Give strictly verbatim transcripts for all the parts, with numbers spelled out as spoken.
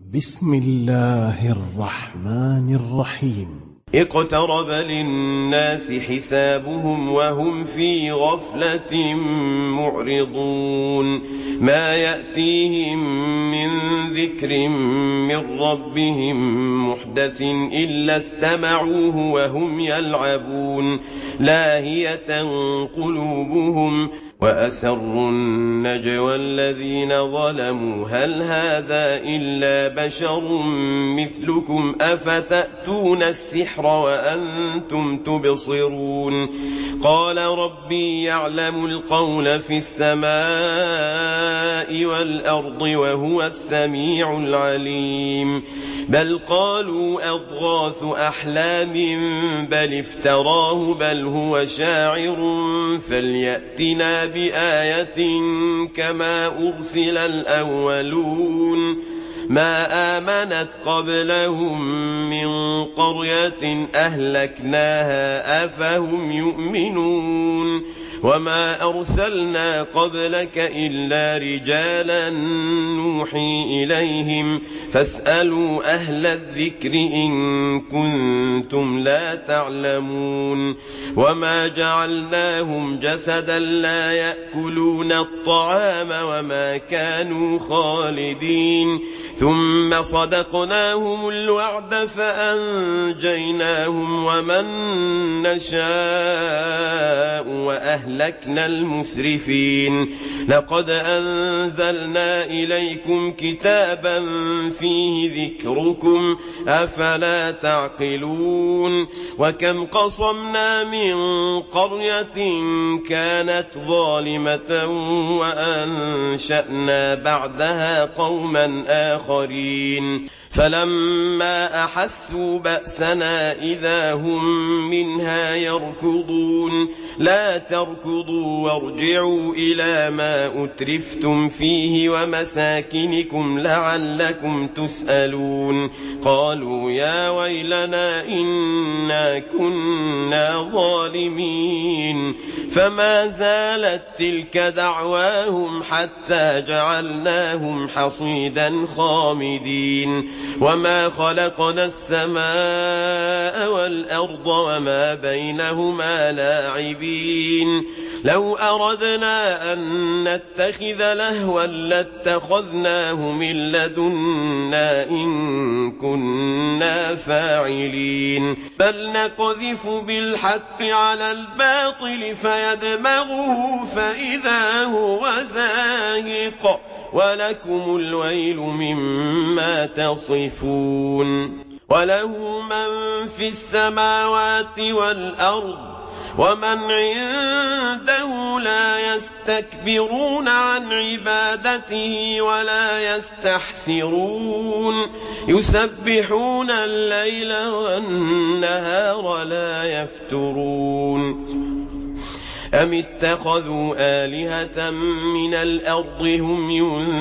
بسم الله الرحمن الرحيم. اقترب للناس حسابهم وهم في غفلة معرضون ما يأتيهم من ذكر من ربهم محدث إلا استمعوه وهم يلعبون لاهية قلوبهم وأسروا النجوى الذين ظلموا هل هذا إلا بشر مثلكم أفتأتون السحر وأنتم تبصرون قال ربي يعلم القول في السماء والأرض وهو السميع العليم بل قالوا أضغاث أحلام بل افتراه بل هو شاعر فليأتنا بآية كما أرسل الأولون ما آمنت قبلهم من قرية أهلكناها أفهم يؤمنون وما أرسلنا قبلك إلا رجالا نوحي إليهم فاسألوا أهل الذكر إن كنتم لا تعلمون وما جعلناهم جسدا لا يأكلون الطعام وما كانوا خالدين ثم صدقناهم الوعد فأنجيناهم ومن نشاء وأهلكنا المسرفين لقد أنزلنا إليكم كتابا فيه ذكركم أفلا تعقلون وكم قصمنا من قرية كانت ظالمة وأنشأنا بعدها قوما آخرين فلما أحسوا بأسنا إذا هم منها يركضون لا تركضوا وارجعوا إلى ما أترفتم فيه ومساكنكم لعلكم تسألون قالوا يا ويلنا إنا كنا ظالمين فما زالت تلك دعواهم حتى جعلناهم حصيدا خامدين وما خلقنا السماء والأرض وما بينهما لاعبين لو أردنا أن نتخذ لهوا لاتخذناه من لدنا إن كنا فاعلين بل نقذف بالحق على الباطل فيدمغه فإذا هو زاهق ولكم الويل مما تصفون وله من في السماوات والأرض ومن عنده لا يستكبرون عن عبادته ولا يستحسرون يسبحون الليل والنهار لا يفترون أم اتخذوا آلهة من الأرض هم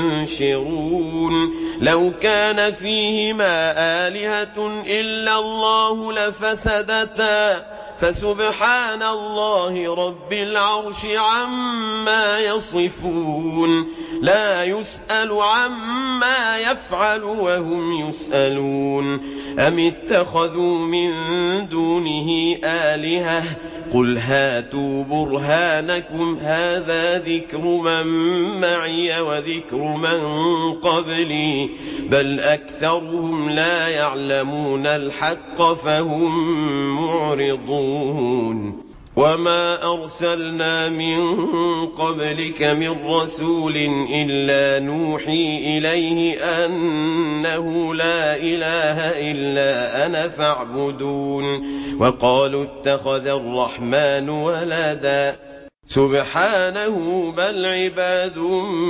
ينشرون لو كان فيهما آلهة إلا الله لفسدتا فسبحان الله رب العرش عما يصفون لا يسأل عما يفعل وهم يسألون أم اتخذوا من دونه آلهة قل هاتوا برهانكم هذا ذكر من معي وذكر من قبلي بل أكثرهم لا يعلمون الحق فهم معرضون وما أرسلنا من قبلك من رسول إلا نوحي إليه أنه لا إله إلا أنا فاعبدون وقالوا اتخذ الرحمن ولدا سبحانه بل عباد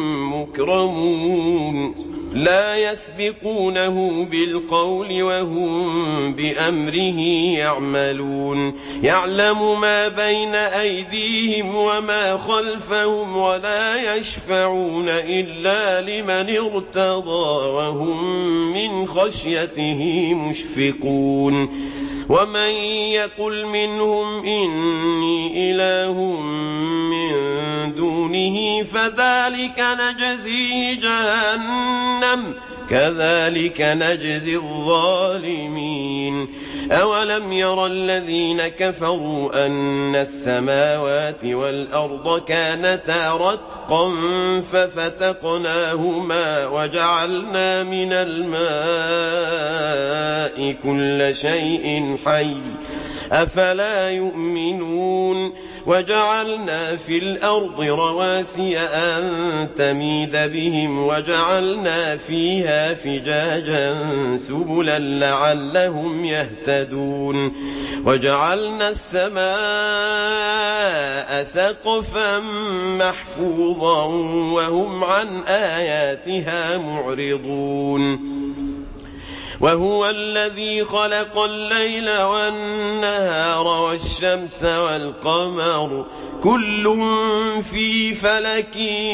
مكرمون لا يسبقونه بالقول وهم بأمره يعملون يعلم ما بين أيديهم وما خلفهم ولا يشفعون إلا لمن ارتضى وهم من خشيته مشفقون ومن يقل منهم إني إله من دونه فذلك نجزيه جهنم كذلك نجزي الظالمين أولم ير الذين كفروا أن السماوات والأرض كانتا رتقا ففتقناهما وجعلنا من الماء كل شيء حي أفلا يؤمنون وجعلنا في الأرض رواسي أن تميد بهم وجعلنا فيها فجاجا سبلا لعلهم يهتدون وجعلنا السماء سقفا محفوظا وهم عن آياتها معرضون وهو الذي خلق الليل والنهار والشمس والقمر كل في فلك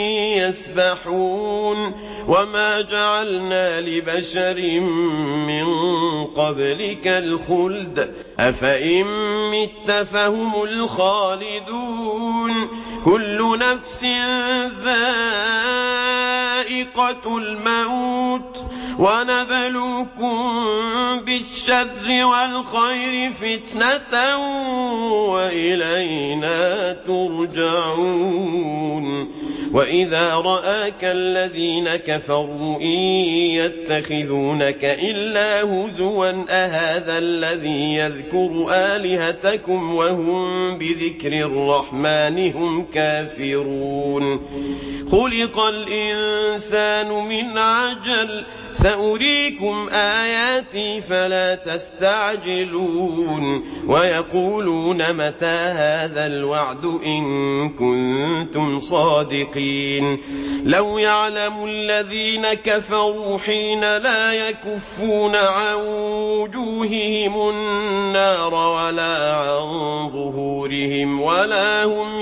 يسبحون وما جعلنا لبشر من قبلك الخلد أفإن مت فهم الخالدون كل نفس ذائقة الموت ونبلوكم بالشر والخير فتنة وإلينا ترجعون وإذا رآك الذين كفروا إن يتخذونك إلا هزوا أهذا الذي يذكر آلهتكم وهم بذكر الرحمن هم كافرون خلق الإنسان من عجل سأريكم آياتي فلا تستعجلون ويقولون متى هذا الوعد إن كنتم صادقين لو يعلم الذين كفروا حين لا يكفون عن وجوههم النار ولا عن ظهورهم ولا هم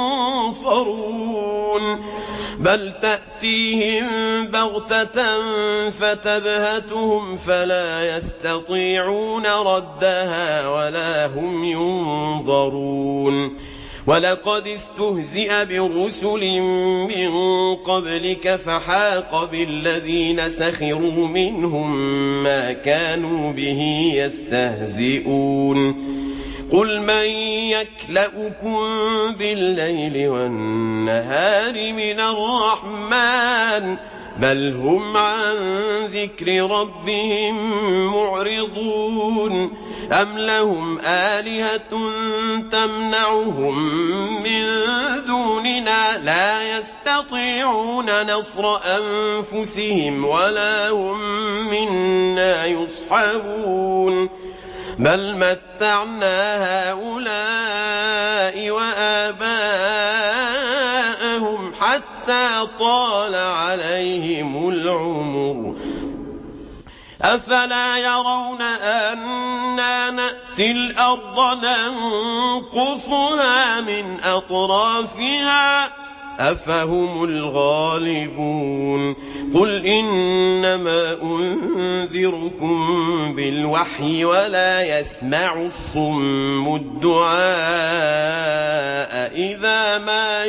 ينصرون بل تأتيهم بغتة فتبهتهم فلا يستطيعون ردها ولا هم ينظرون ولقد استهزئ برسل من قبلك فحاق بالذين سخروا منهم ما كانوا به يستهزئون قل من يكلؤكم بالليل والنهار من الرحمن بل هم عن ذكر ربهم معرضون أم لهم آلهة تمنعهم من دوننا لا يستطيعون نصر أنفسهم ولا هم منا يصحبون بل متعنا هؤلاء وآباءهم حتى طال عليهم العمر أفلا يرون أنا نأتي الأرض ننقصها من أطرافها أفهم الغالبون قل إنما أنذركم بالوحي ولا يسمع الصم الدعاء إذا ما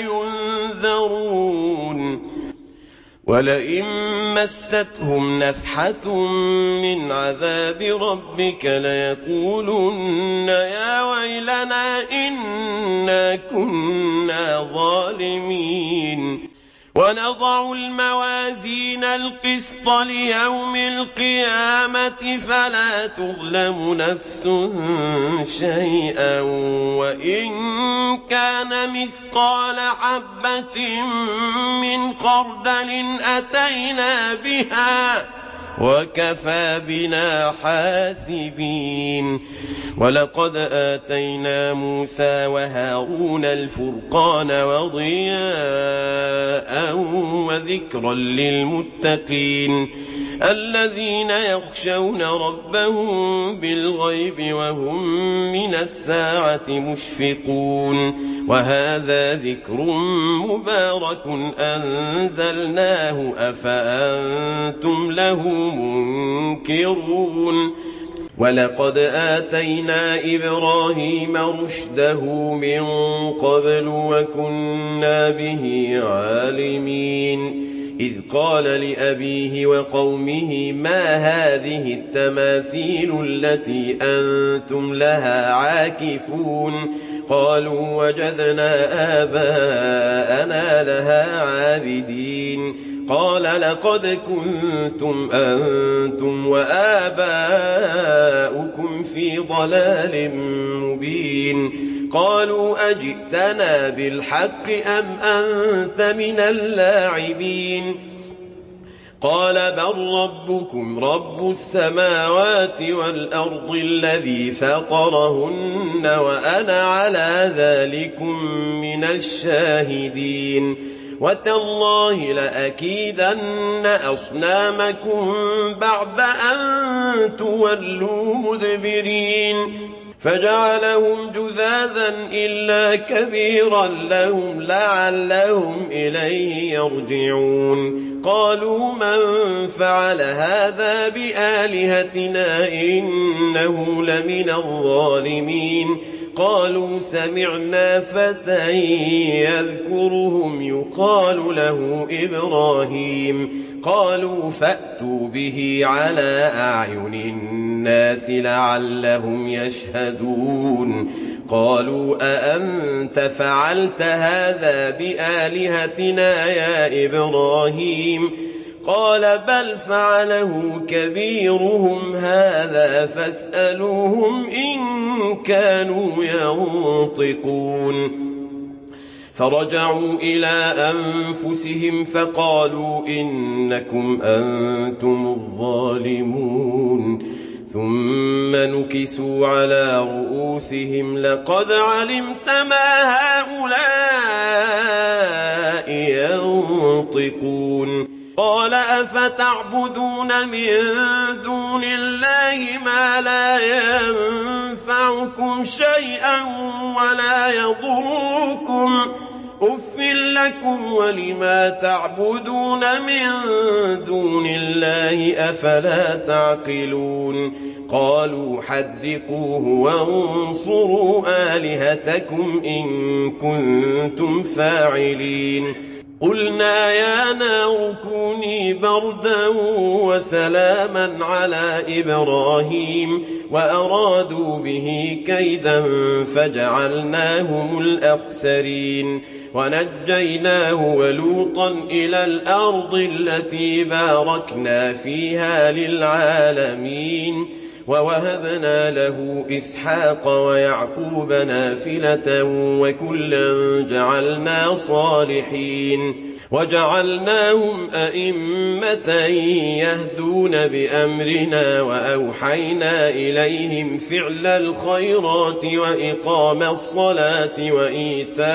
ينذرون ولئن مستهم نفحة من عذاب ربك ليقولن يا ويلنا إنا كنا ظالمين ونضع الموازين القسط ليوم القيامة فلا تظلم نفس شيئا وإن كان مثقال حبة من خردل أتينا بها وكفى بنا حاسبين ولقد آتينا موسى وهارون الفرقان وضياء وذكرا للمتقين الذين يخشون ربهم بالغيب وهم من الساعة مشفقون وهذا ذكر مبارك أنزلناه أفأنتم له منكرون ولقد آتينا إبراهيم رشده من قبل وكنا به عالمين إذ قال لأبيه وقومه ما هذه التماثيل التي أنتم لها عاكفون قالوا وجدنا آباءنا لها عابدين قال لقد كنتم أنتم وآباؤكم في ضلال مبين قالوا أجئتنا بالحق أم أنت من اللاعبين قال بل ربكم رب السماوات والأرض الذي فطرهن وأنا على ذلكم من الشاهدين وتالله لأكيدن أصنامكم بعد أن تولوا مدبرين فجعلهم جذاذا إلا كبيرا لهم لعلهم إليه يرجعون قالوا من فعل هذا بآلهتنا إنه لمن الظالمين قالوا سمعنا فتى يذكرهم يقال له إبراهيم قالوا فأتوا به على أعين الناس لعلهم يشهدون قالوا أأنت فعلت هذا بآلهتنا يا إبراهيم قال بل فعله كبيرهم هذا فاسألوهم إن كانوا ينطقون فرجعوا إلى أنفسهم فقالوا إنكم أنتم الظالمون ثم نكسوا على رؤوسهم لقد علمت ما هؤلاء ينطقون قال أفتعبدون من دون الله ما لا ينفعكم شيئا ولا يضركم أف لكم ولما تعبدون من دون الله أفلا تعقلون قالوا حرقوه وانصروا آلهتكم إن كنتم فاعلين قلنا يا نار كوني بردا وسلاما على إبراهيم وأرادوا به كيدا فجعلناهم الأخسرين ونجيناه ولوطا إلى الأرض التي باركنا فيها للعالمين ووهبنا له إسحاق ويعقوب نافلة وكلا جعلنا صالحين وجعلناهم أئمة يهدون بأمرنا وأوحينا إليهم فعل الخيرات وإقام الصلاة وإيتاء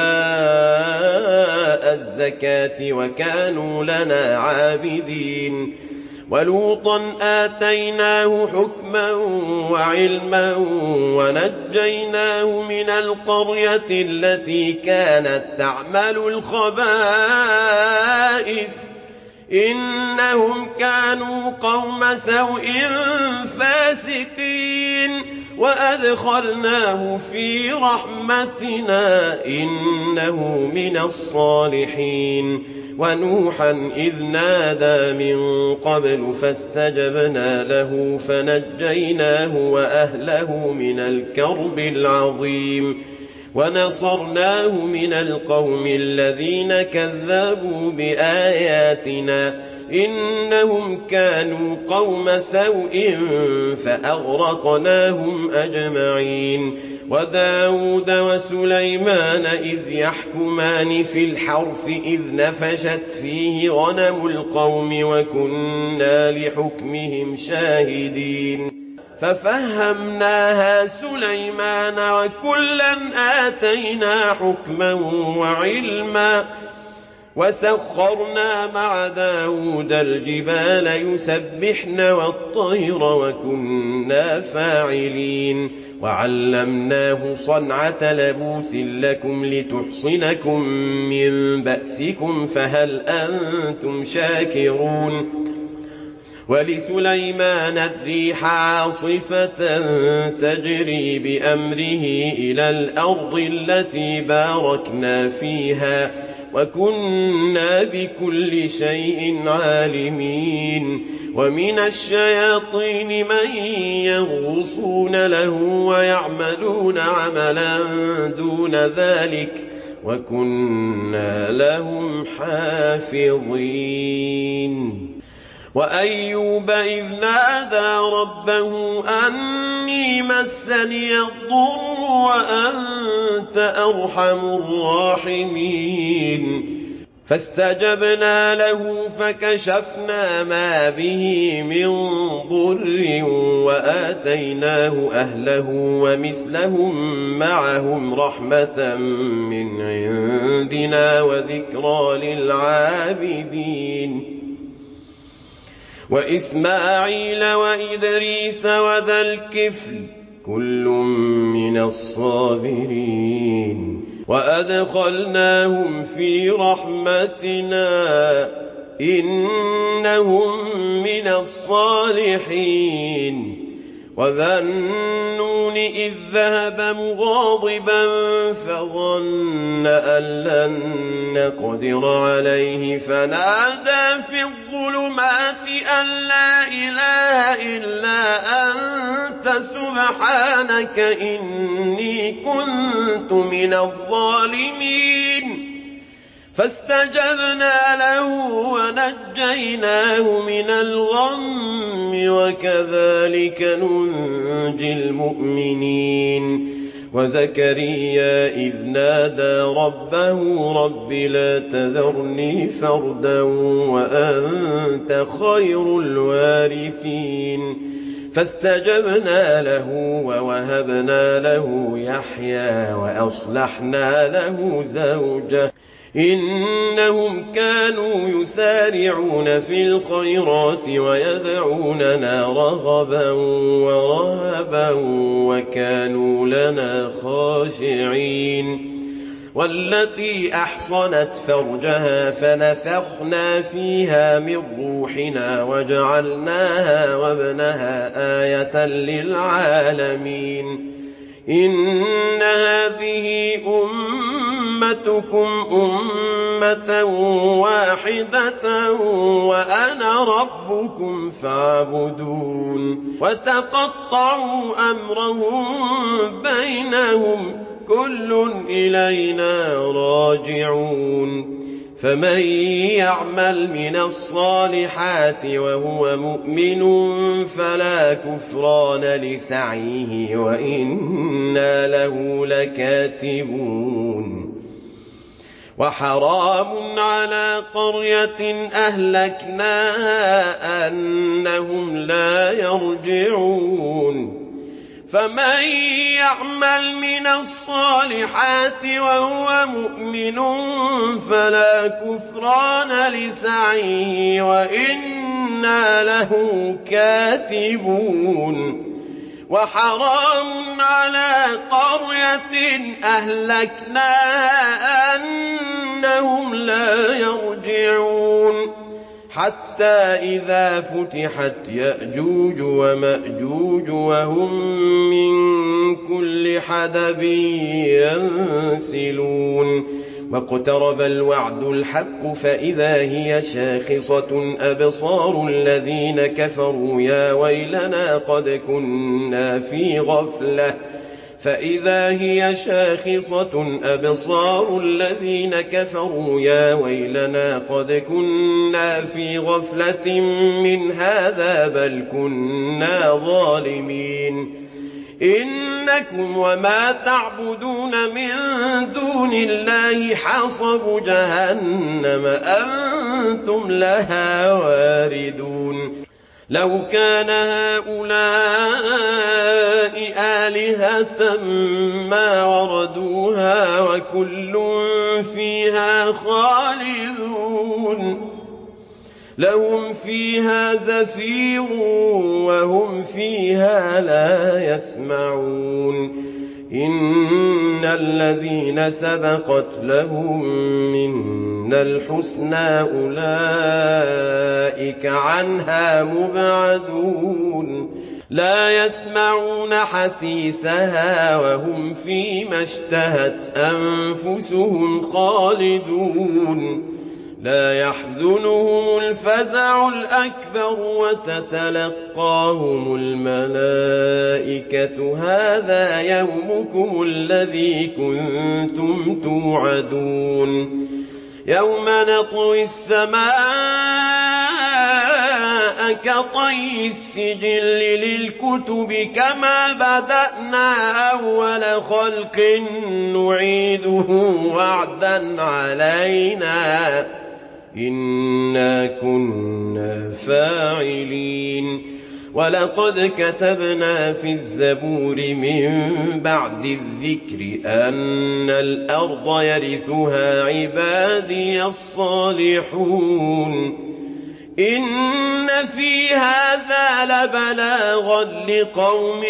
الزكاة وكانوا لنا عابدين ولوطا آتيناه حكما وعلما ونجيناه من القرية التي كانت تعمل الخبائث إنهم كانوا قوم سوء فاسقين وأدخلناه في رحمتنا إنه من الصالحين ونوحا إذ نادى من قبل فاستجبنا له فنجيناه وأهله من الكرب العظيم ونصرناه من القوم الذين كذبوا بآياتنا إنهم كانوا قوم سوء فأغرقناهم أجمعين وداود وسليمان إذ يحكمان في الحرث إذ نفشت فيه غنم القوم وكنا لحكمهم شاهدين ففهمناها سليمان وكلا آتينا حكما وعلما وسخرنا مع داود الجبال يسبحن والطير وكنا فاعلين وعلمناه صنعة لبوس لكم لتحصنكم من بأسكم فهل أنتم شاكرون ولسليمان الريح عاصفة تجري بأمره إلى الأرض التي باركنا فيها وكنا بكل شيء عالمين ومن الشياطين من يغوصون له ويعملون عملا دون ذلك وكنا لهم حافظين وأيوب إذ نادى ربه أني مسني الضر وأنت أرحم الراحمين فاستجبنا له فكشفنا ما به من ضر وآتيناه أهله ومثلهم معهم رحمة من عندنا وذكرى للعابدين وإسماعيل وإدريس وذا الكفل كل من الصابرين وأدخلناهم في رحمتنا إنهم من الصالحين وذا النون إذ ذهب مغاضبا فظن أن لن نقدر عليه فنادى في الظلمات أن لا إله إلا أنت سبحانك إني كنت من الظالمين فاستجبنا له ونجيناه من الغم وكذلك ننجي المؤمنين وزكريا إذ نادى ربه رب لا تذرني فردا وأنت خير الوارثين فاستجبنا له ووهبنا له يحيى وأصلحنا له زوجه إنهم كانوا يسارعون في الخيرات ويدعوننا رغبا ورهبا وكانوا لنا خاشعين والتي أحصنت فرجها فنفخنا فيها من روحنا وجعلناها وابنها آية للعالمين إن هذه أمتكم أمة واحدة وأنا ربكم فاعبدون وتقطعوا أمرهم بينهم كل إلينا راجعون فمن يعمل من الصالحات وهو مؤمن فلا كفران لسعيه وإنا له لكاتبون وحرام على قرية أهلكناها أنهم لا يرجعون فمن يعمل من الصالحات وهو مؤمن فلا كفران لسعيه وإنا له كاتبون وحرام على قرية أهلكناها أنهم لا يرجعون حتى إذا فتحت يأجوج ومأجوج وهم من كل حدب ينسلون واقترب الوعد الحق فإذا هي شاخصة أبصار الذين كفروا يا ويلنا قد كنا في غفلة فإذا هي شاخصة أبصار الذين كفروا يا ويلنا قد كنا في غفلة من هذا بل كنا ظالمين إنكم وما تعبدون من دون الله حصب جهنم أنتم لها واردون لو كان هؤلاء آلهة ما وردوها وكل فيها خالدون لهم فيها زفير وهم فيها لا يسمعون إن الذين سبقت لهم منا الحسنى أولئك عنها مبعدون لا يسمعون حسيسها وهم فيما اشتهت أنفسهم خالدون لا يحزنهم الفزع الأكبر وتتلقاهم الملائكة هذا يومكم الذي كنتم توعدون يوم نطوي السماء كطي السجل للكتب كما بدأنا أول خلق نعيده وعدا علينا إنا كنا فاعلين ولقد كتبنا في الزبور من بعد الذكر أن الأرض يرثها عبادي الصالحون إن في هذا لبلاغا لقوم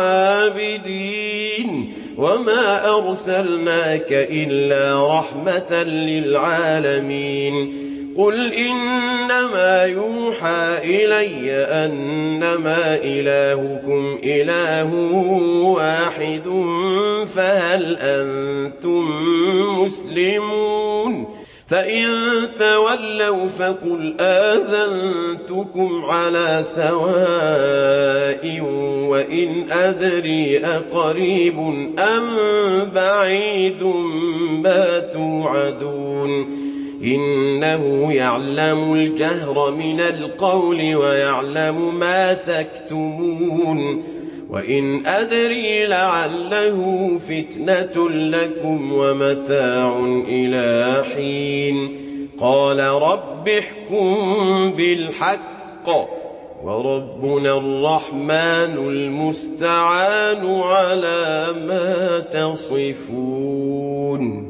عابدين وما أرسلناك إلا رحمة للعالمين قل إنما يوحى إلي أنما إلهكم إله واحد فهل أنتم مسلمون فإن تولوا فقل آذنتكم على سواء وإن أدري أقريب أم بعيد ما توعدون إنه يعلم الجهر من القول ويعلم ما تكتمون وإن أدري لعله فتنة لكم ومتاع إلى حين قال رب احكم بالحق وربنا الرحمن المستعان على ما تصفون